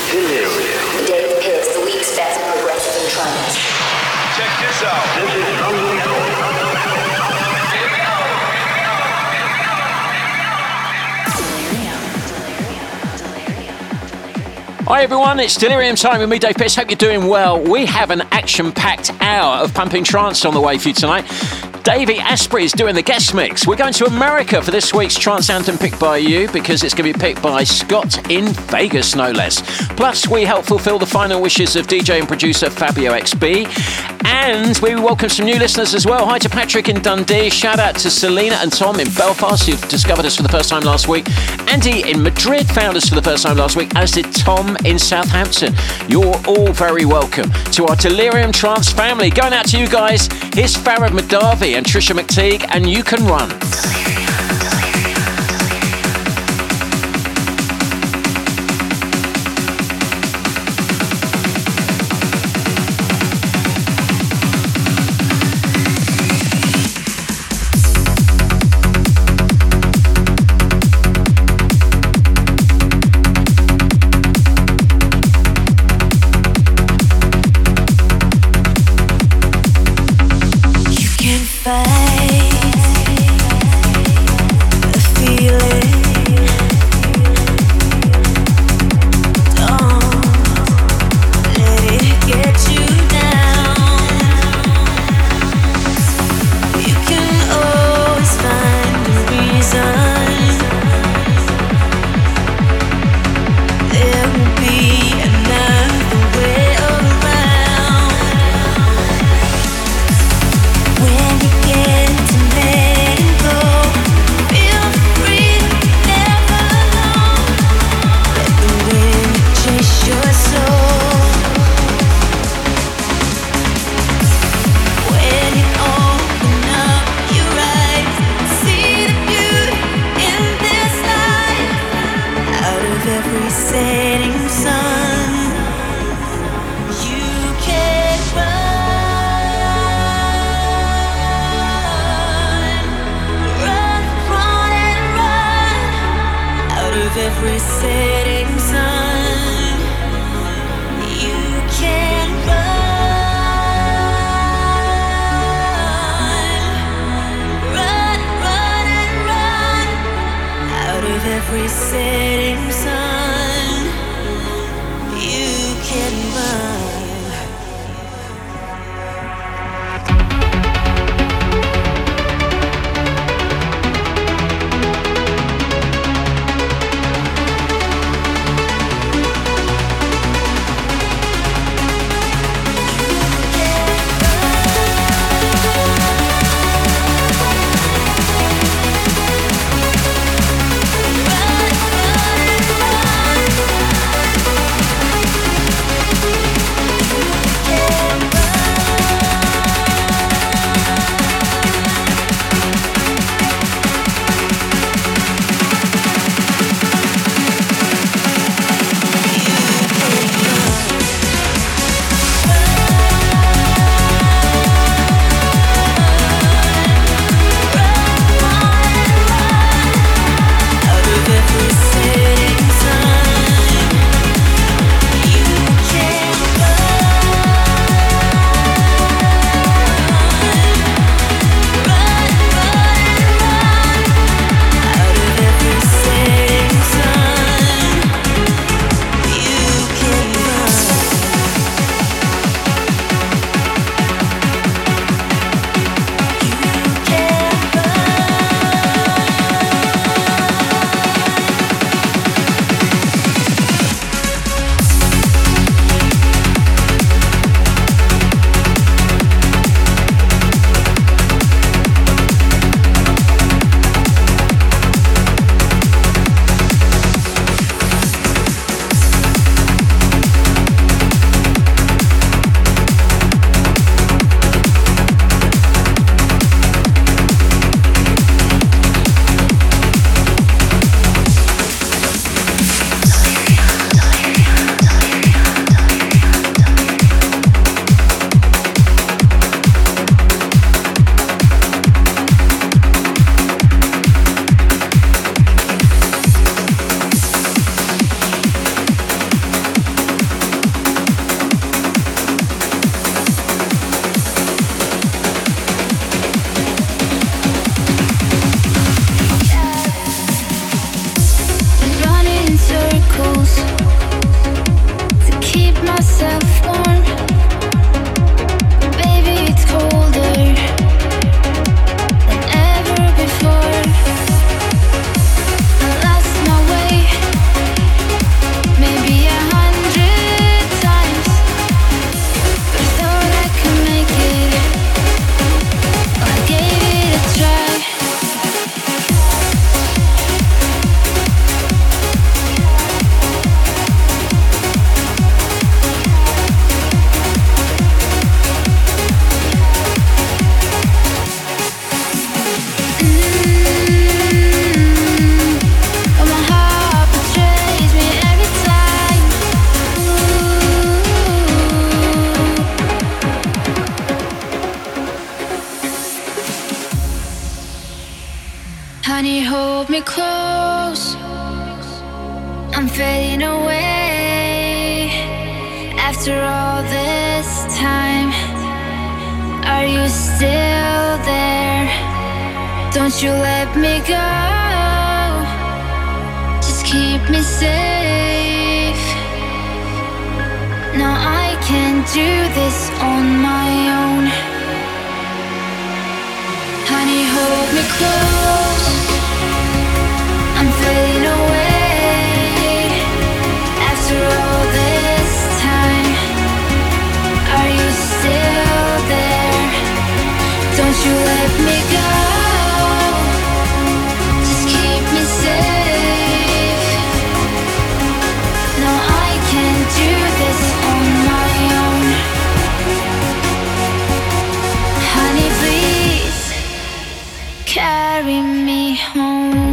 Delirium. Dave Pierce, the week's best progressive and trance. Check this out. This is Hi everyone, it's Delirium time with me, Dave Pierce. Hope you're doing well. We have an action-packed hour of pumping trance on the way for you tonight. Davey Asprey is doing the guest mix. We're going to America for this week's trance anthem picked by you, because it's going to be picked by Scott in Vegas, no less. Plus, we help fulfill the final wishes of DJ and producer Fabio XB. And we welcome some new listeners as well. Hi to Patrick in Dundee. Shout out to Selena and Tom in Belfast, who discovered us for the first time last week. Andy in Madrid found us for the first time last week, as did Tom in Southampton. You're all very welcome to our Delirium Trance family. Going out to you guys, here's Farad Madavi and Trisha McTeague, and You Can Run. chemicals to keep myself warm. Baby, it's colder than ever before. I lost my way, maybe 100 times, but I thought I could make it. I gave it a try. But my heart betrays me every time. Honey, hold me close. I'm fading away. After all this time, are you still there? Don't you let me go. Just keep me safe. No, I can't do this on my own. Honey, hold me close. I'm fading away. After all this time, are you still there? Don't you let me go. Just keep me safe. No, I can't do this on my own. Honey, please carry me home.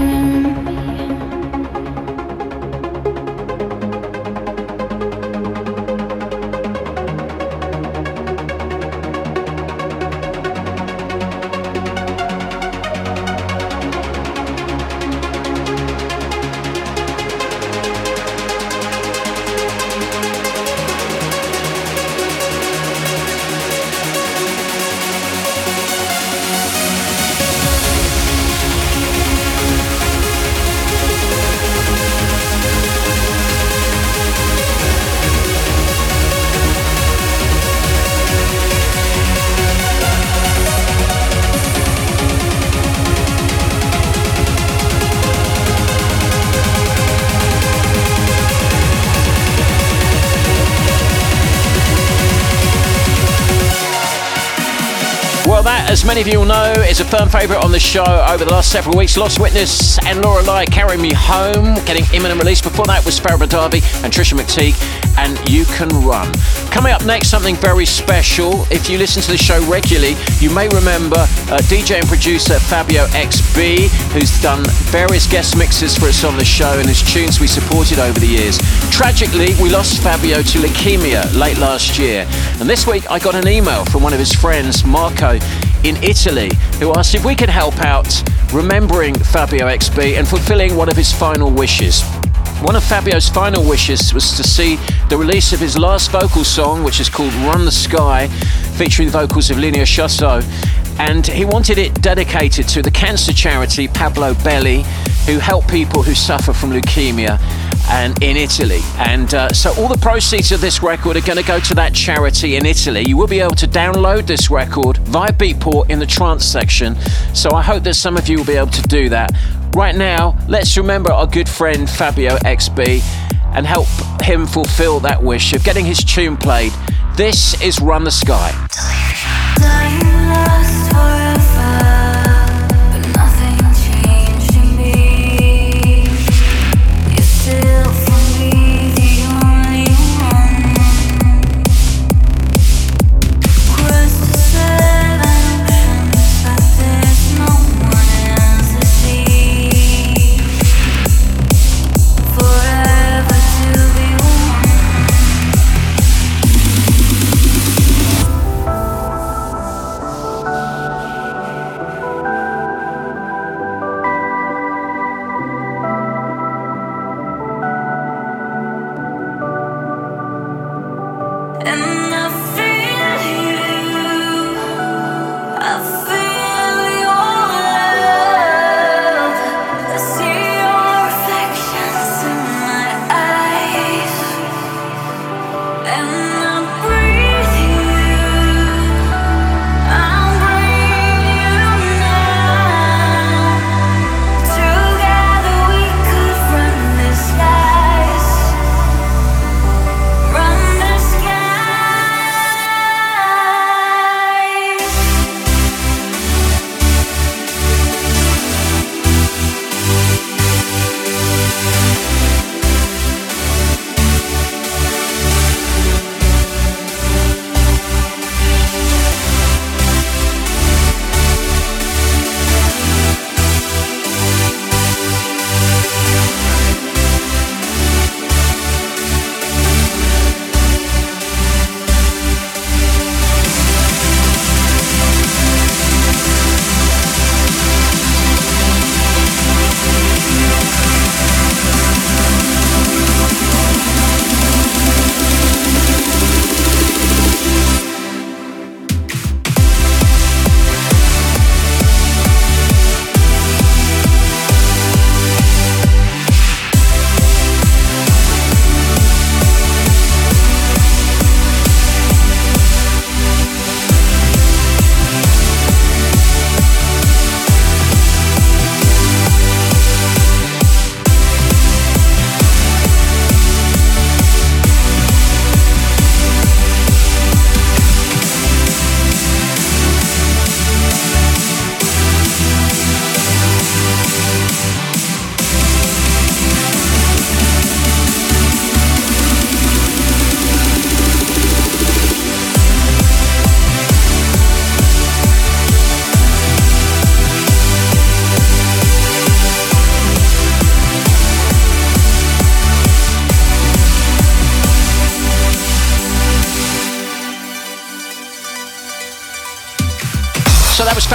Well, that, as many of you will know, is a firm favourite on the show over the last several weeks. Lost Witness and Laura Lai, Carry Me Home, getting imminent release. Before that was Farrah Badavi and Trisha McTeague, and You Can Run. Coming up next, something very special. If you listen to the show regularly, you may remember DJ and producer Fabio XB, who's done various guest mixes for us on the show and his tunes we supported over the years. Tragically, we lost Fabio to leukemia late last year. And this week, I got an email from one of his friends, Marco, in Italy, who asked if we could help out remembering Fabio XB and fulfilling one of his final wishes. One of Fabio's final wishes was to see the release of his last vocal song, which is called Run the Sky, featuring the vocals of Linnea Chassot, and he wanted it dedicated to the cancer charity Pablo Belli, who help people who suffer from leukemia and in Italy. And so all the proceeds of this record are going to go to that charity in Italy. You will be able to download this record via Beatport in the trance section, so I hope that some of you will be able to do that. Right now, let's remember our good friend Fabio XB and help him fulfill that wish of getting his tune played. This is Run the Sky. Time lasts forever, but nothing changed in me. You're still for me the only one. Cross the 7 oceans, but there's no one else to see. Forever to be one. And I feel you, I feel your love. I see your reflections in my eyes.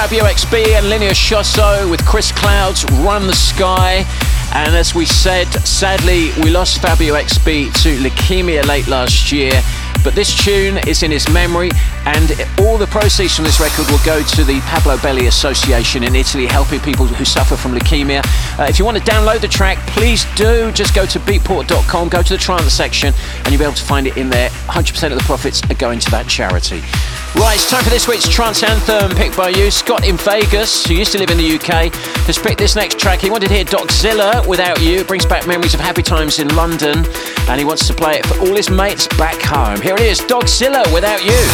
Fabio XB and Linnea Chosso with Chris Cloud's Run the Sky. And as we said, sadly, we lost Fabio XB to leukemia late last year. But this tune is in his memory, and all the proceeds from this record will go to the Pablo Belli Association in Italy, helping people who suffer from leukemia. If you want to download the track, please do. Just go to beatport.com, go to the trance section, and you'll be able to find it in there. 100% of the profits are going to that charity. Right, it's time for this week's trance anthem picked by you. Scott in Vegas, who used to live in the UK, has picked this next track. He wanted to hear Doczilla, Without You. It brings back memories of happy times in London, and he wants to play it for all his mates back home. Here it is, Doczilla, Without You.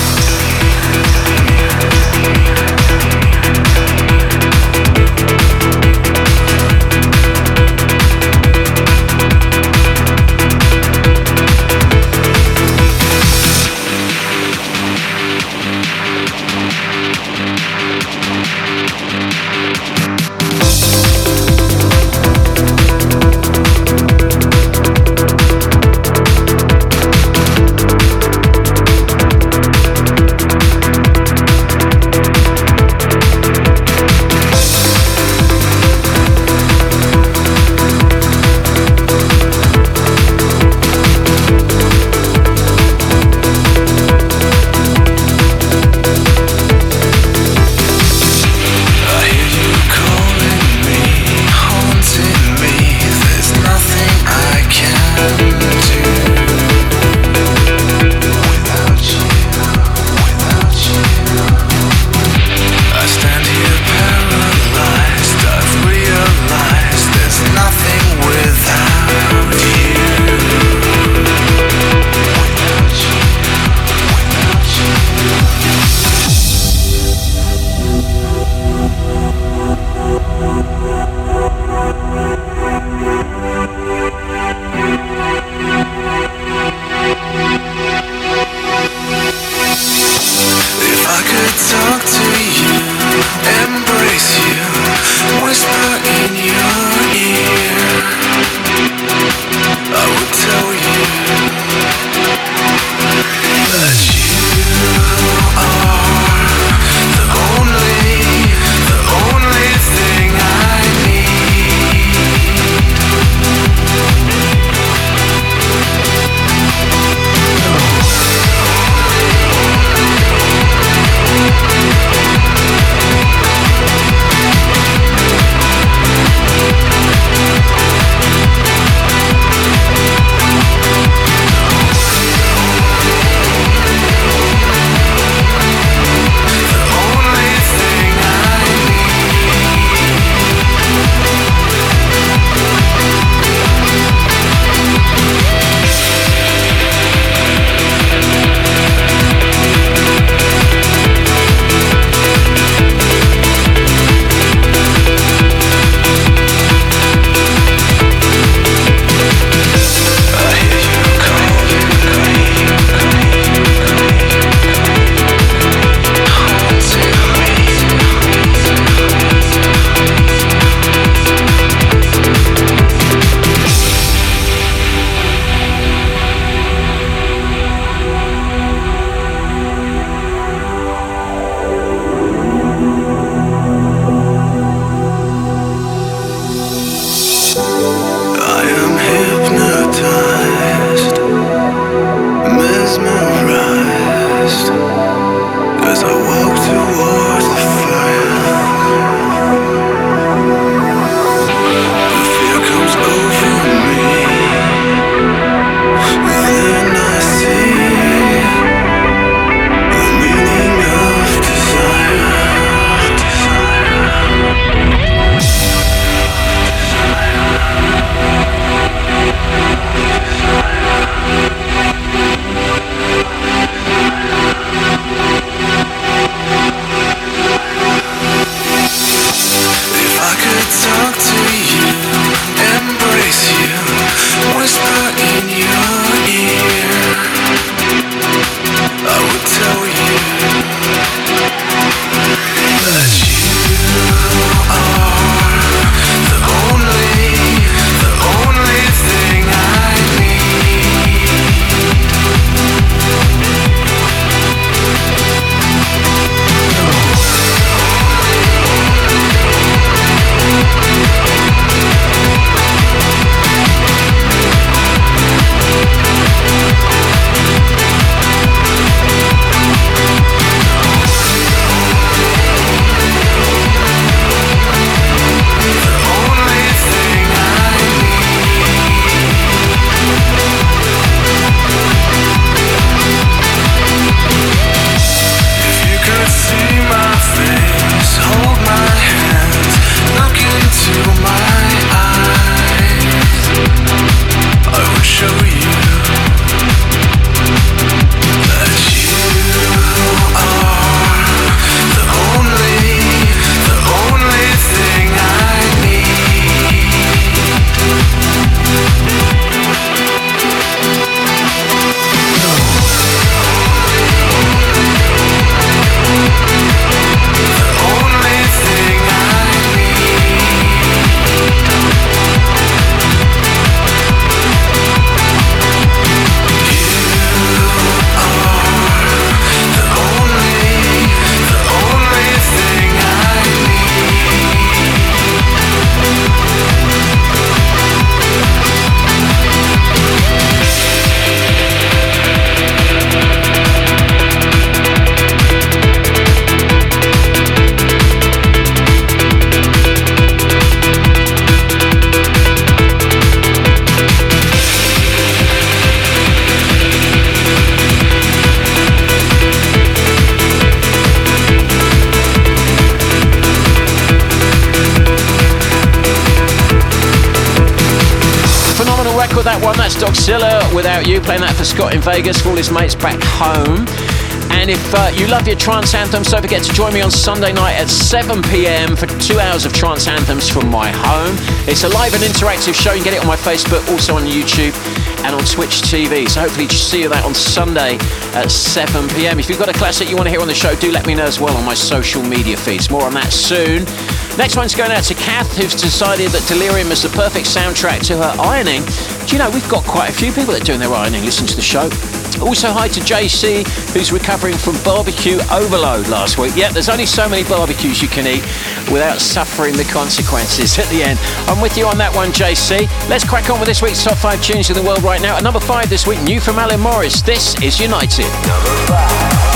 phenomenal record, that one. That's Doxilla, Without You, playing that for Scott in Vegas, for all his mates back home. And if you love your trance anthems, don't forget to join me on Sunday night at 7 p.m. for 2 hours of trance anthems from my home. It's a live and interactive show. You can get it on my Facebook, also on YouTube and on Twitch TV. So hopefully see you that on Sunday at 7 p.m. If you've got a classic you want to hear on the show, do let me know as well on my social media feeds. More on that soon. Next one's going out to Kath, who's decided that Delirium is the perfect soundtrack to her ironing. Do you know, we've got quite a few people that are doing their ironing, listen to the show. Also, hi to JC, who's recovering from barbecue overload last week. Yeah, there's only so many barbecues you can eat without suffering the consequences at the end. I'm with you on that one, JC. Let's crack on with this week's top 5 tunes in the world right now. At number 5 this week, new from Alan Morris. This is United. Number 5.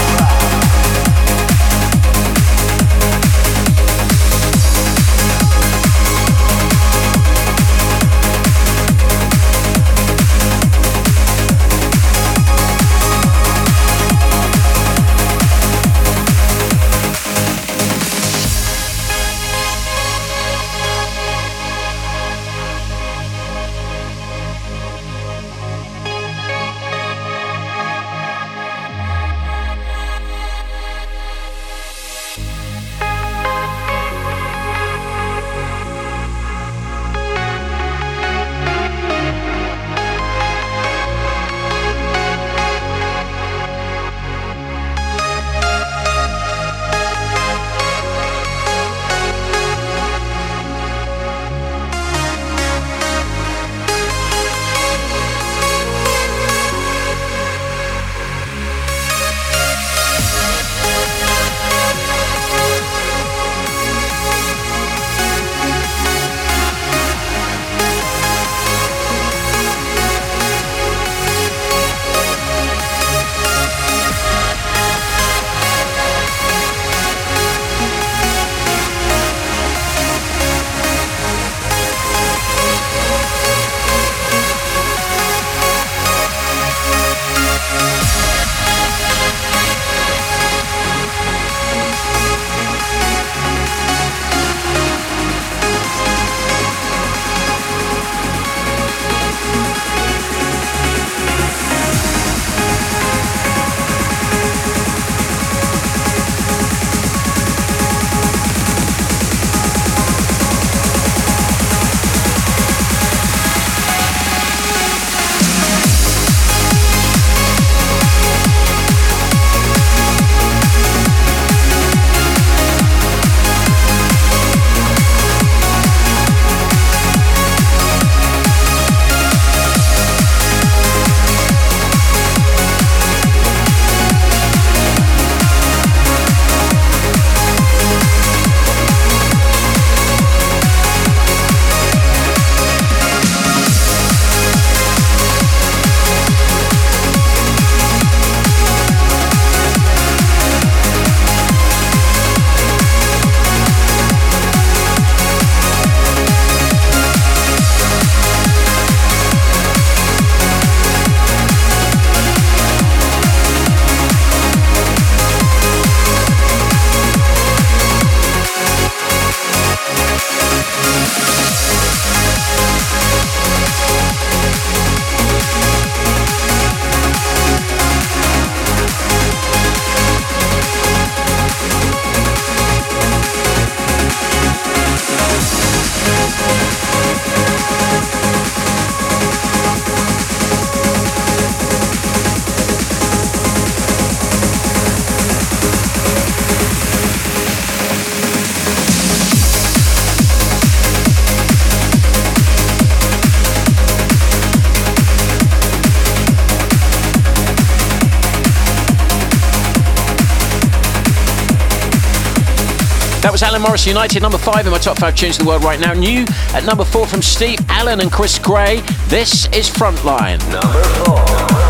That was Alan Morris United, number 5 in my top 5 tunes of the world right now. New at number 4 from Steve Allen and Chris Gray. This is Frontline. Number 4.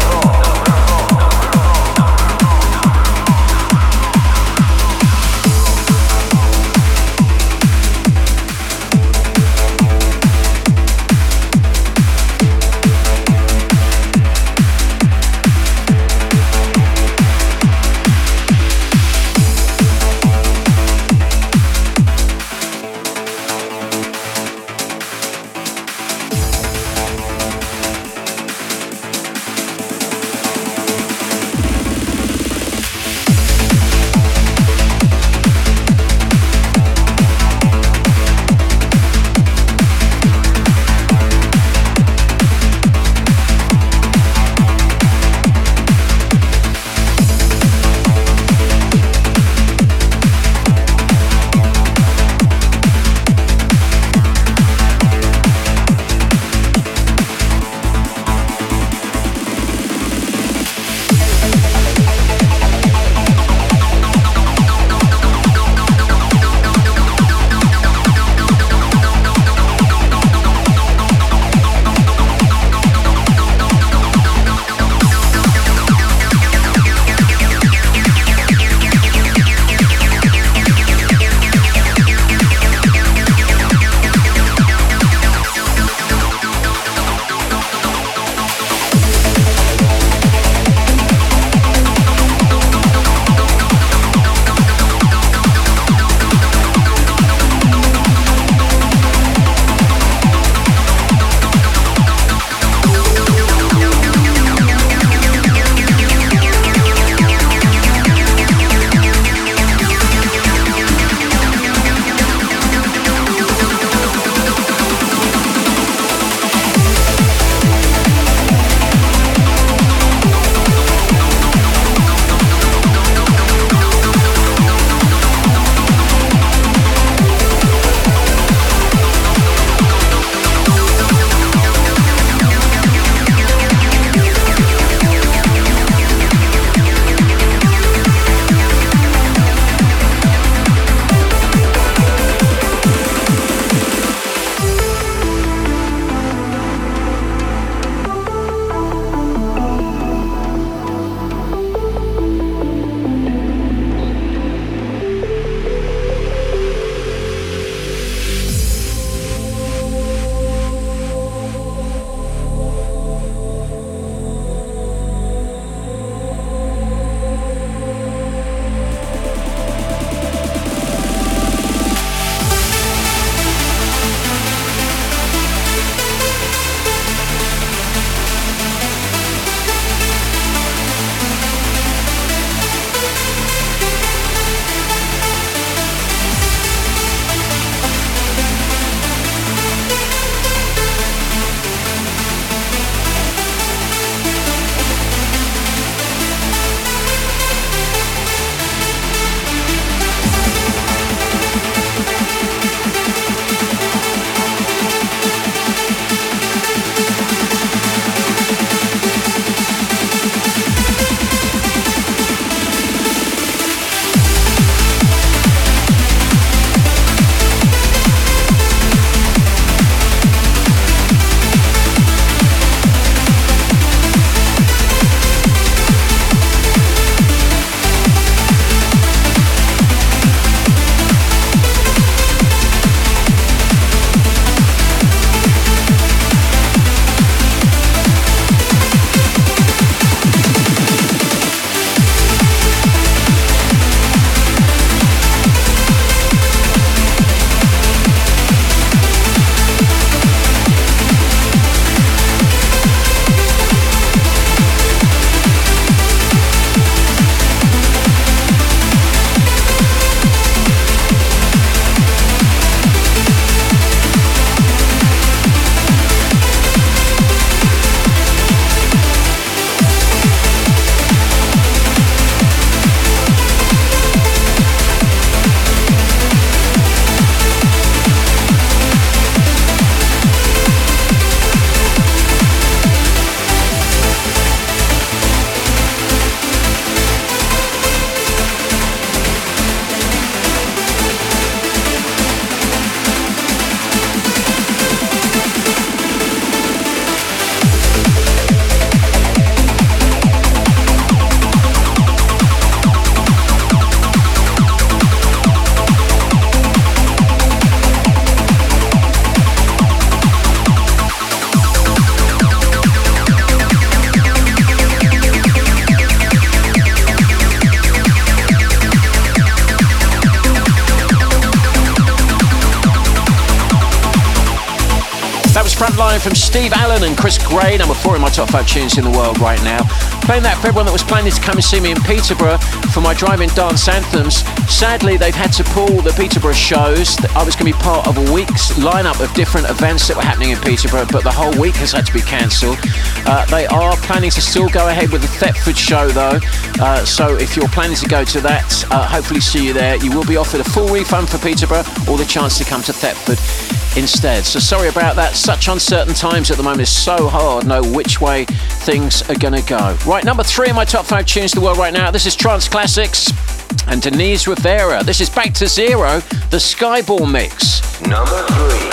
Frontline from Steve Allen and Chris Gray, number 4 in my top 5 tunes in the world right now. Playing that for everyone that was planning to come and see me in Peterborough for my driving dance anthems. Sadly, they've had to pull the Peterborough shows. I was going to be part of a week's lineup of different events that were happening in Peterborough, but the whole week has had to be cancelled. They are planning to still go ahead with the Thetford show though, so if you're planning to go to that, hopefully see you there. You will be offered a full refund for Peterborough or the chance to come to Thetford instead. So sorry about that. Such uncertain times at the moment. It's so hard to know which way things are going to go. Right, number 3 in my top 5 tunes in the world right now. This is Trance Classics and Denise Rivera. This is Back to Zero, the Skyball mix. Number 3.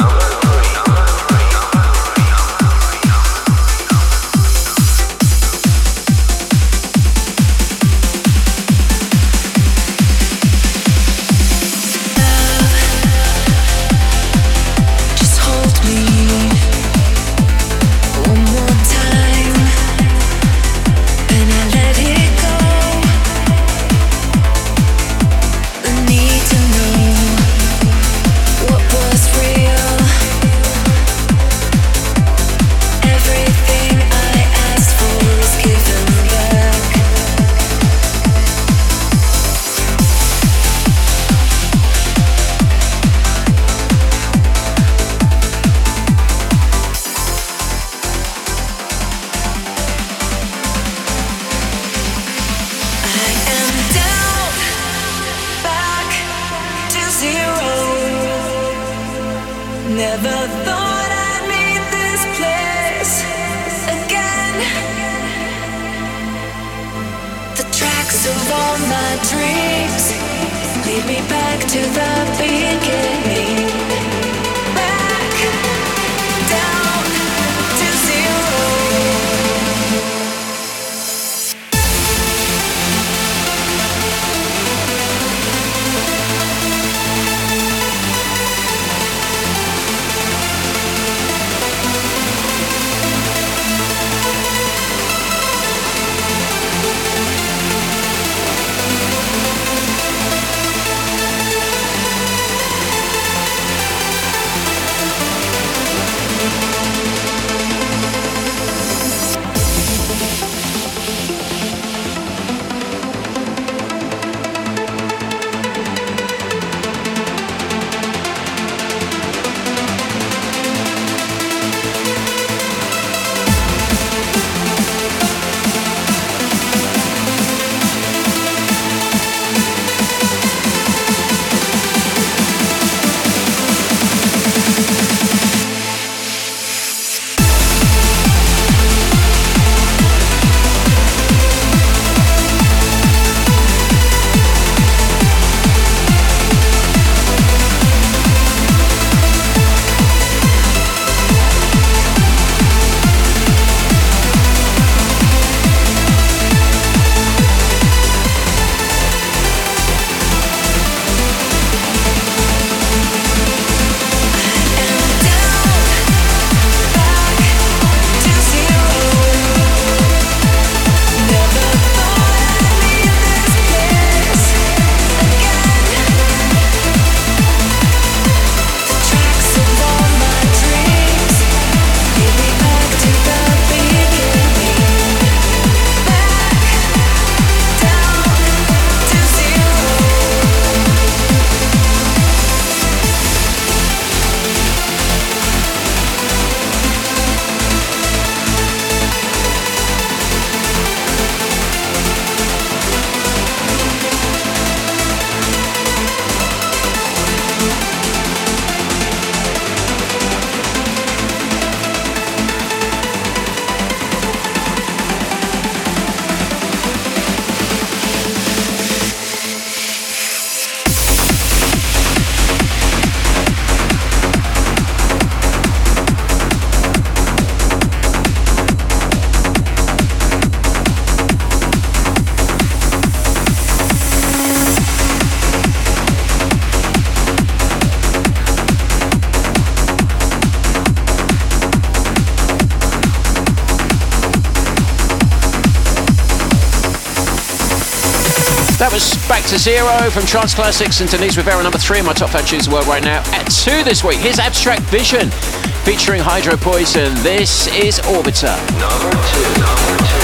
That was Back to Zero from Trance Classics and Denise Rivera, number 3 in my top 5 tunes of the world right now. At 2 this week, here's Abstract Vision featuring Hydro Poison. This is Orbiter. Number 2.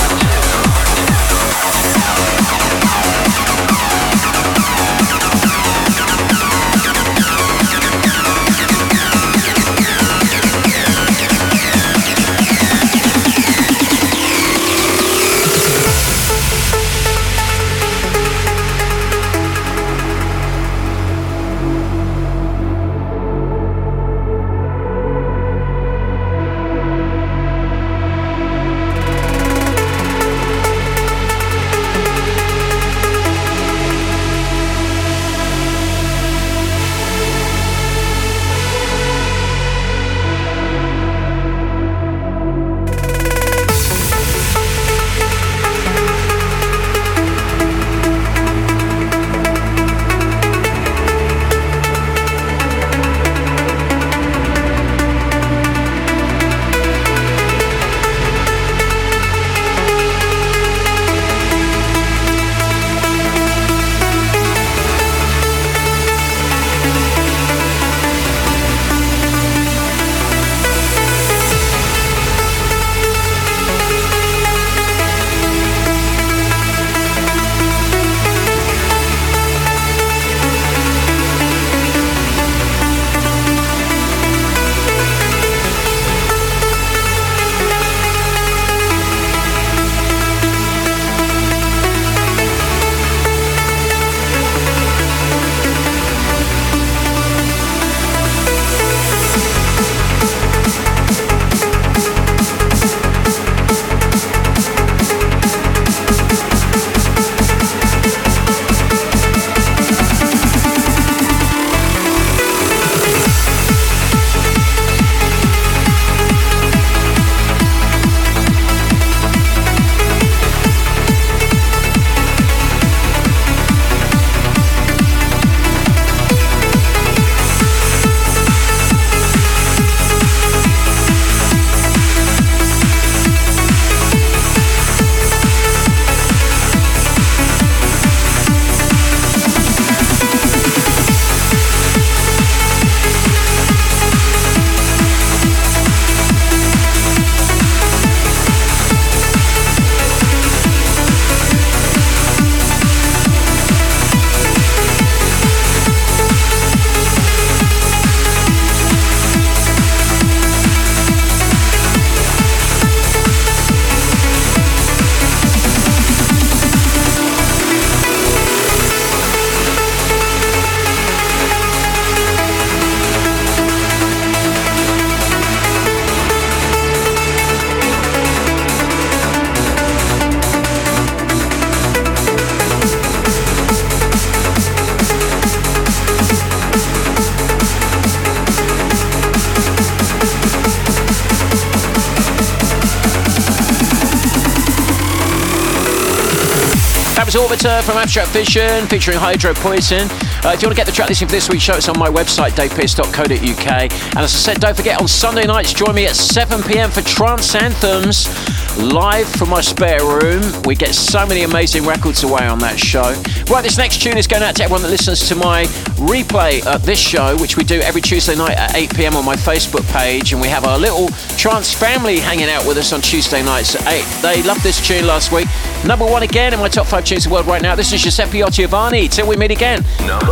Orbiter from Abstract Vision featuring Hydro Poison. If you want to get the track listing for this week's show, it's on my website, davepearce.co.uk. And as I said, don't forget, on Sunday nights, join me at 7 p.m. for Trance Anthems, live from my spare room. We get so many amazing records away on that show. Right, this next tune is going out to everyone that listens to my replay of this show, which we do every Tuesday night at 8 p.m. on my Facebook page. And we have our little trance family hanging out with us on Tuesday nights at 8. They loved this tune last week. Number 1 again in my top 5 tunes of the world right now. This is Giuseppe Ottaviani. Till we meet again. Number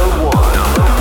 1.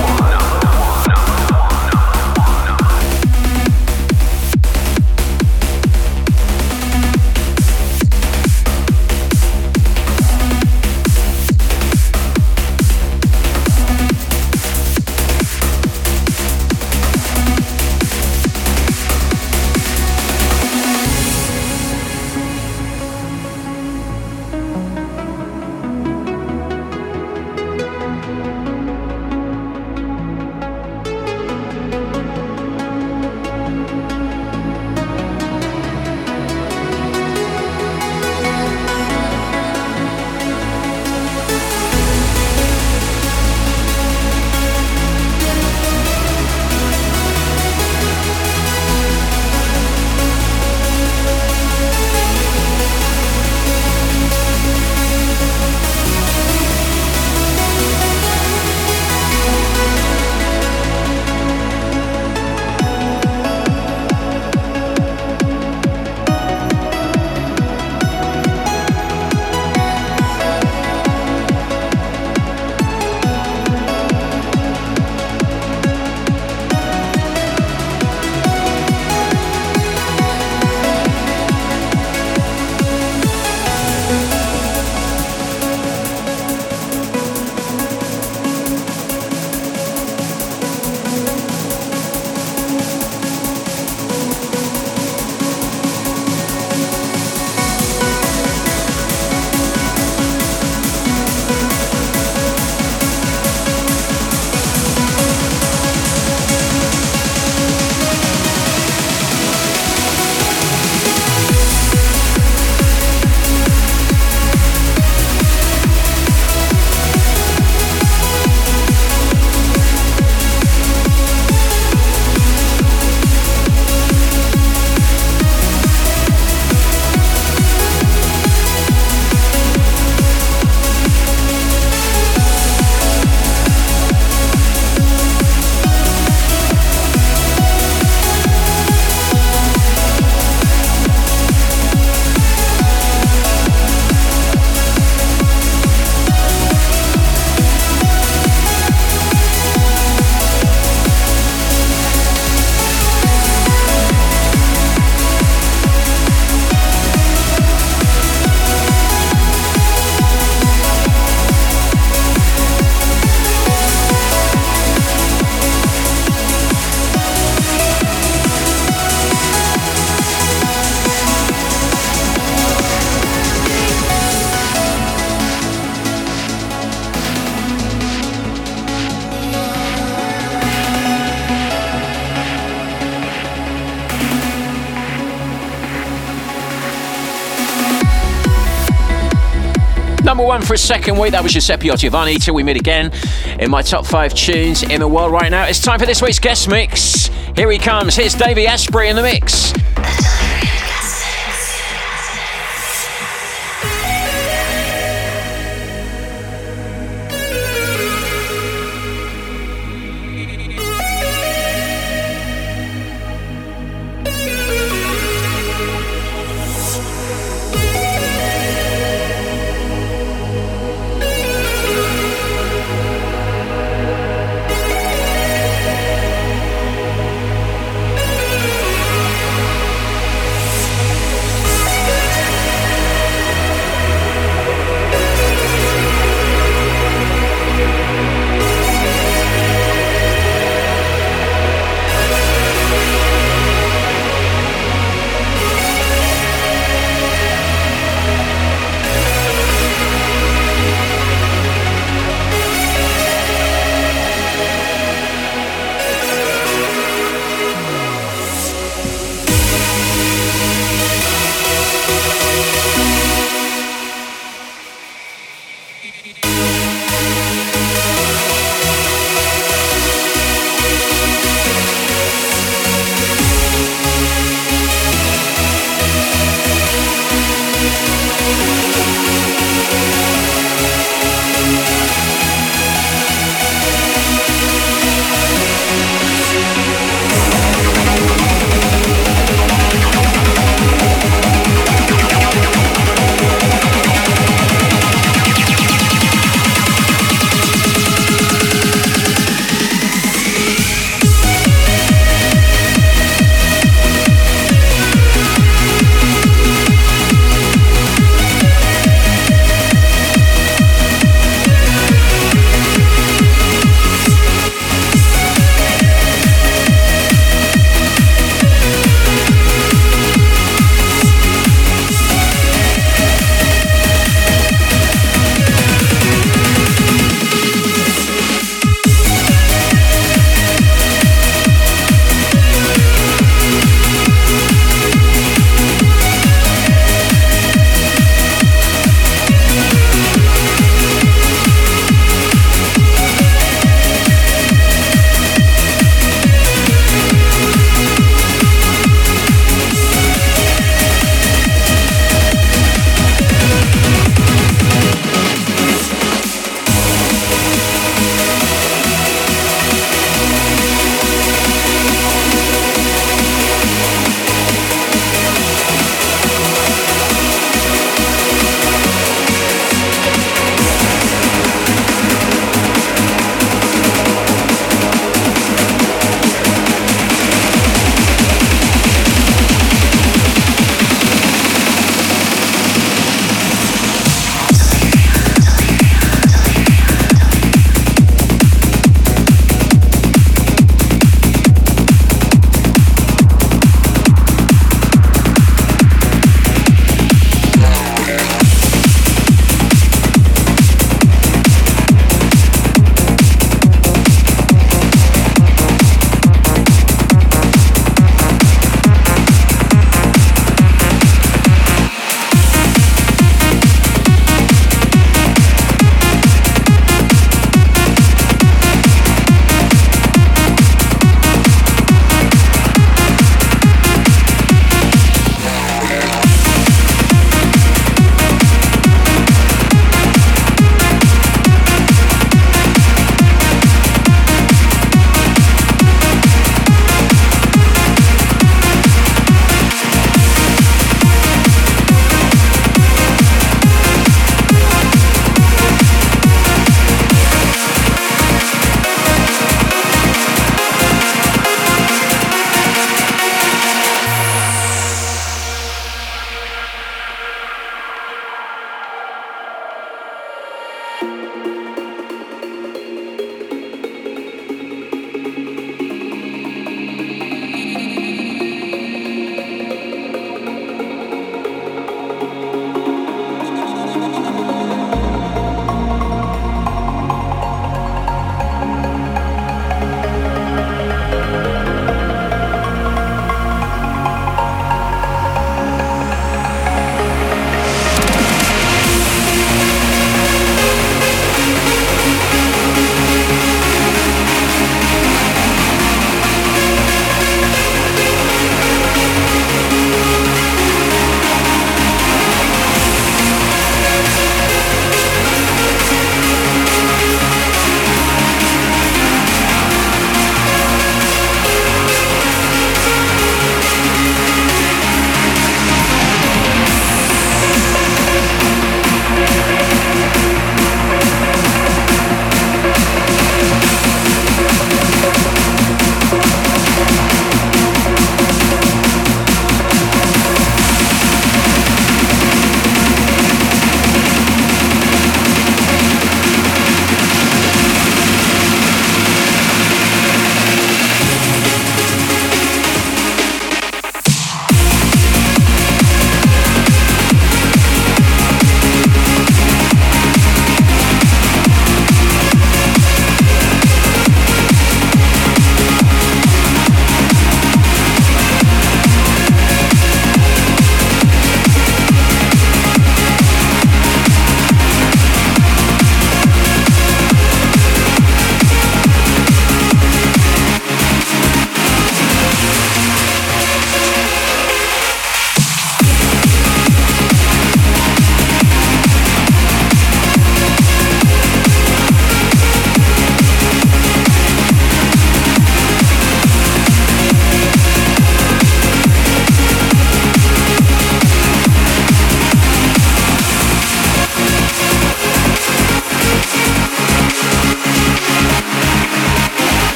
Number one for a second week, that was Giuseppe Ottaviani. Till we meet again in my top 5 tunes in the world right now. It's time for this week's guest mix. Here he comes. Here's Davey Asprey in the mix.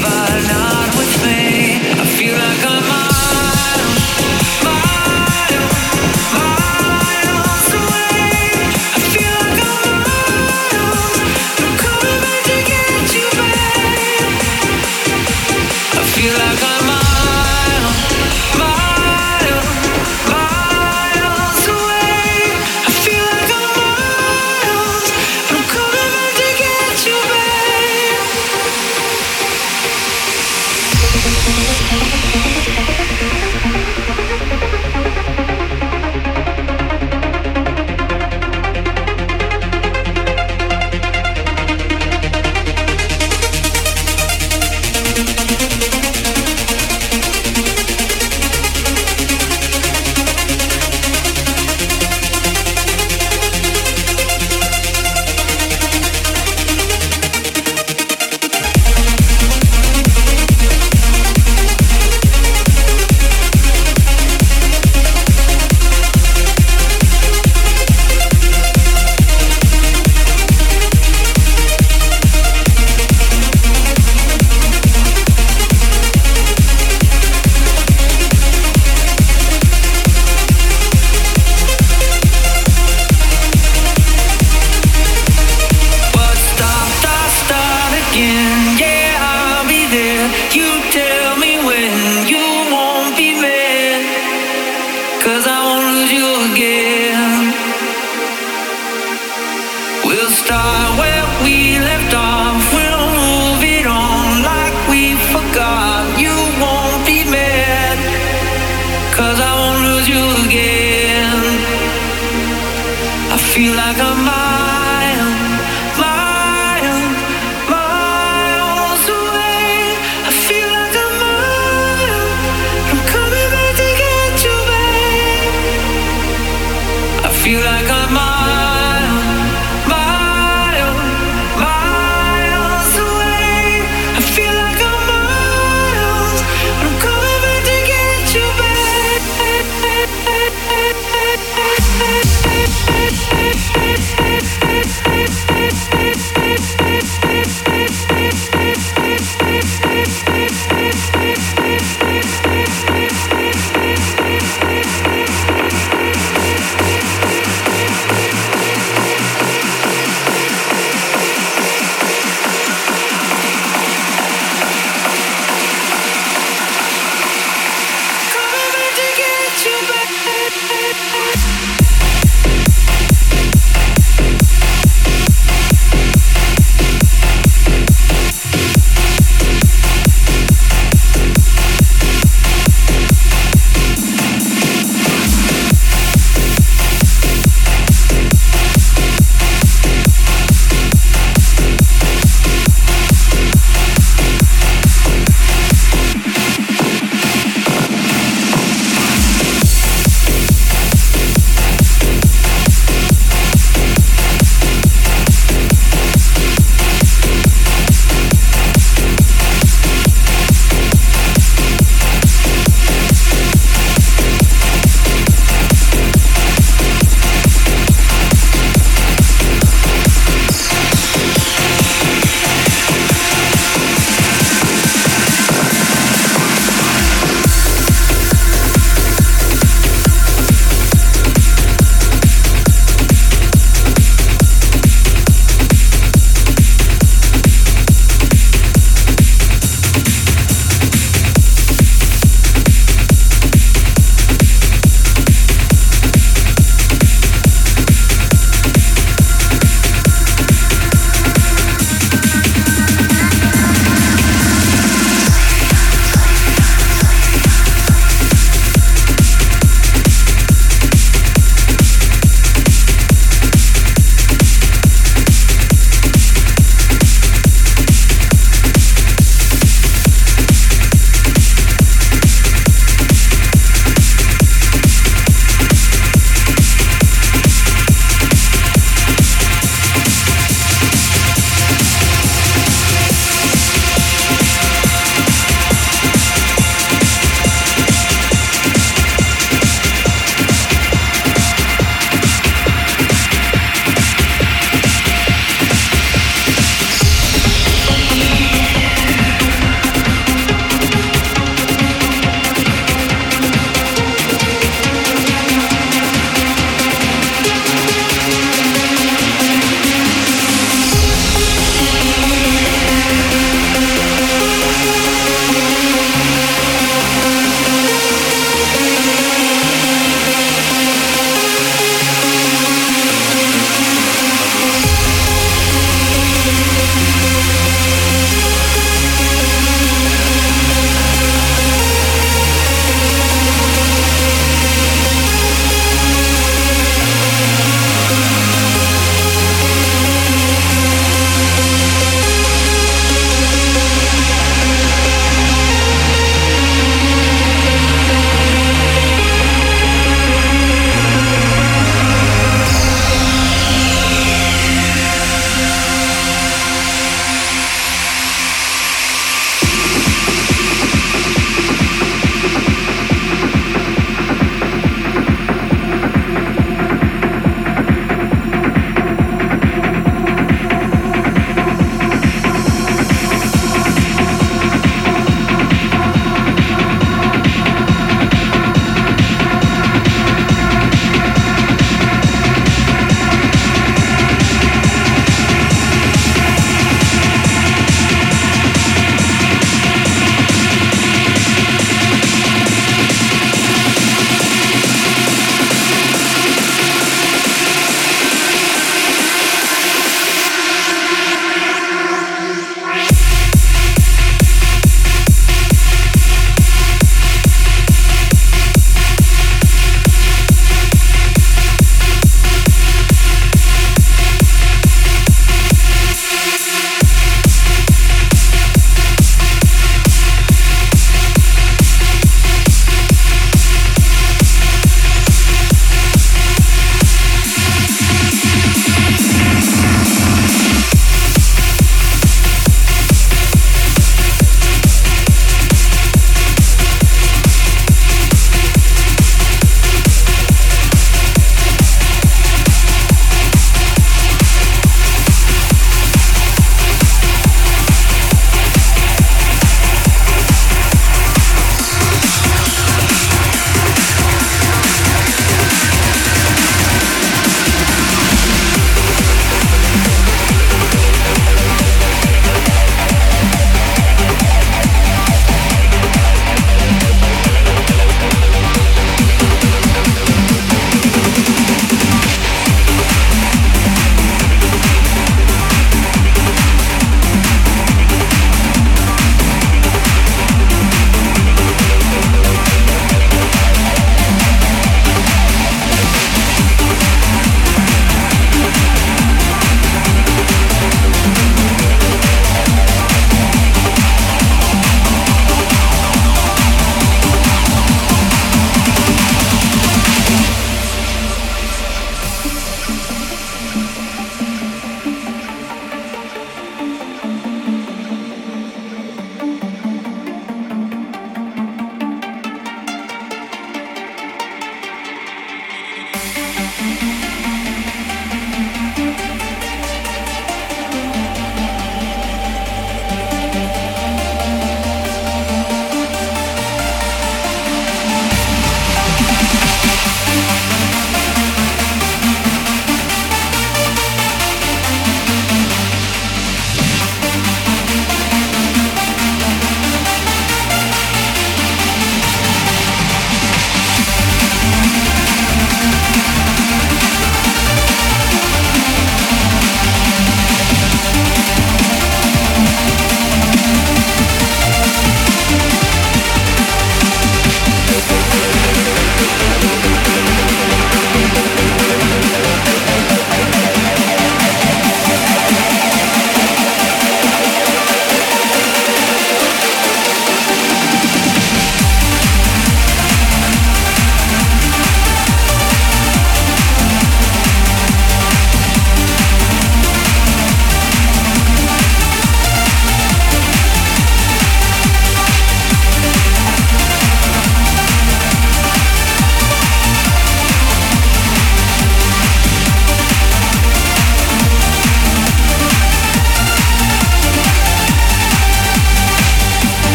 Hey,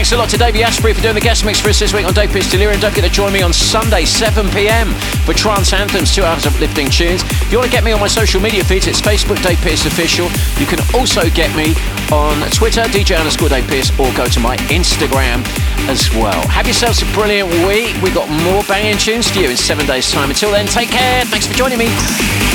Thanks a lot to Davey Asprey for doing the guest mix for us this week on Dave Pearce Delirium. Don't forget to join me on Sunday, 7 p.m. for Trance Anthems, 2 hours of uplifting tunes. If you want to get me on my social media feeds, it's Facebook, Dave Pearce Official. You can also get me on Twitter, DJ_Dave Pearce, or go to my Instagram as well. Have yourselves a brilliant week. We've got more banging tunes to you in 7 days' time. Until then, take care. Thanks for joining me.